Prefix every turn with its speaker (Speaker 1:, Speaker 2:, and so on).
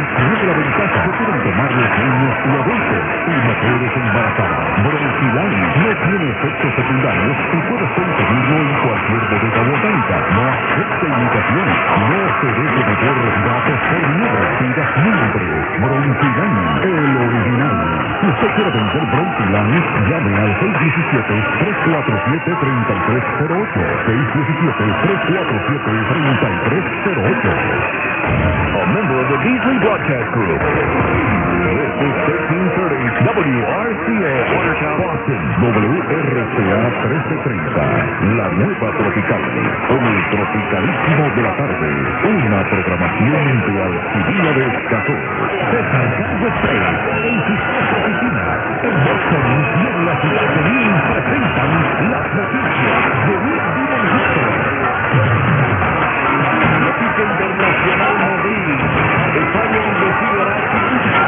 Speaker 1: Tiene la ventaja que pueden tomar los niños y adultos y mujeres embarazadas. Bronchilan no tiene efectos secundarios y puedes conseguirlo en cualquier bodega botánica. No acepte imitaciones. No se deje meter datos por miedo. Pida siempre Bronchilan, el original. Si usted quiere vender Bronchilan, llame al 617-347-3308. 617-347-3308.
Speaker 2: A member of the Beasley Broadcast Group.
Speaker 1: This is 1330 WRCA Boston, WRCA 1330. La nueva tropical, con el tropicalísimo de la tarde. Una programación de Alcibiades Casó. César Carlos Pérez en sus oficinas en Boston y en la ciudad de New York.